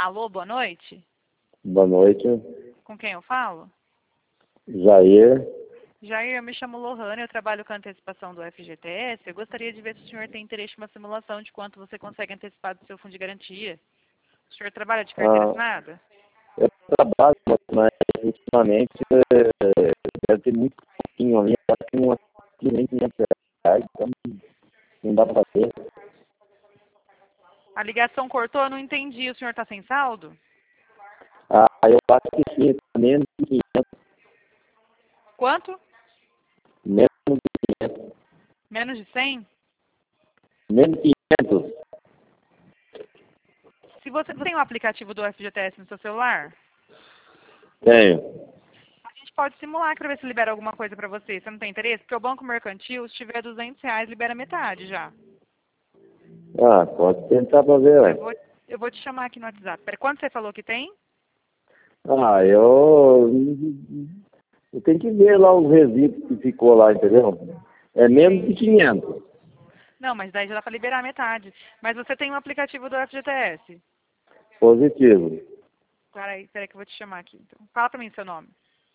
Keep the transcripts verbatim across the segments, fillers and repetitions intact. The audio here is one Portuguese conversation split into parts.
Alô, boa noite. Boa noite. Com quem eu falo? Jair. Jair, eu me chamo Lohane, eu trabalho com a antecipação do F G T S. Eu gostaria de ver se o senhor tem interesse em uma simulação de quanto você consegue antecipar do seu fundo de garantia. O senhor trabalha de carteira Ah, assinada? eu trabalho, mas ultimamente é, deve ter muito pouquinho ali, acho que umas quinhentos reais, então não dá para fazer. A ligação cortou, eu não entendi. O senhor está sem saldo? Ah, eu acho que sim, menos de quinhentos. Quanto? Menos de quinhentos. Menos de cem? Menos de quinhentos. Se você tem o aplicativo do F G T S no seu celular, Tenho. a gente pode simular para ver se libera alguma coisa para você. Você não tem interesse? Porque o Banco Mercantil, se tiver duzentos reais, libera metade já. Ah, pode tentar para ver, Eu ué. vou, eu vou te chamar aqui no WhatsApp. Pera, quanto você falou que tem? Ah, eu... Eu tenho que ver lá os resíduos que ficou lá, entendeu? É menos de quinhentos. Não, mas daí já dá para liberar metade. Mas você tem um aplicativo do F G T S. Positivo. Peraí, peraí que eu vou te chamar aqui. Então. Fala para mim seu nome.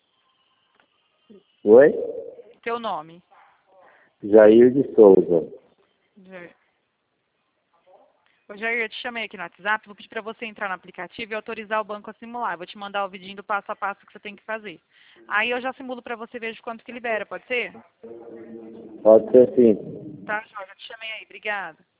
Oi? Teu nome. Jair de Souza. Jair. Ô, Jair, eu te chamei aqui no WhatsApp, vou pedir para você entrar no aplicativo e autorizar o banco a simular. Eu vou te mandar o vidinho do passo a passo que você tem que fazer. Aí eu já simulo para você e vejo quanto que libera, pode ser? Pode ser sim. Tá, Jorge, eu te chamei aí. Obrigada.